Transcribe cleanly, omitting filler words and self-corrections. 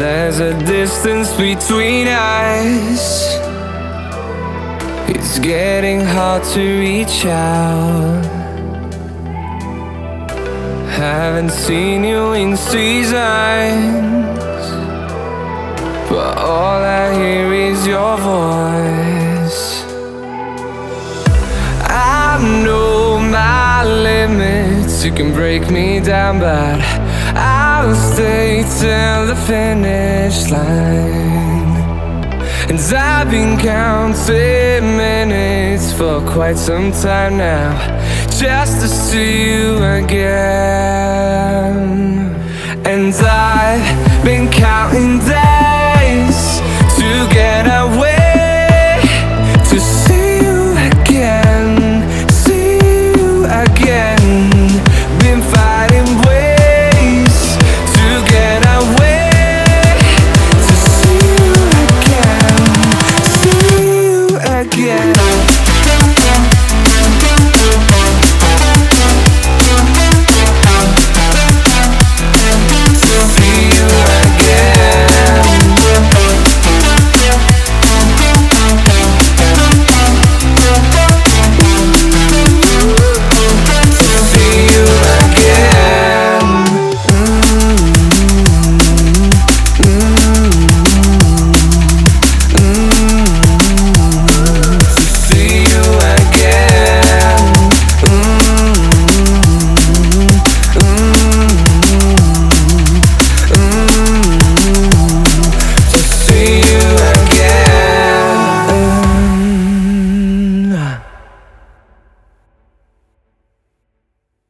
there's a distance between us. It's getting hard to reach out. Haven't seen you in seasons, but all I hear is your voice. I know my limits, you can break me down, but I'll stay till the finish line. And I've been counting minutes for quite some time now, just to see you again. And I've been counting days to get away, to see you again, see you again. Been fighting ways to get away, to see you again, see you again.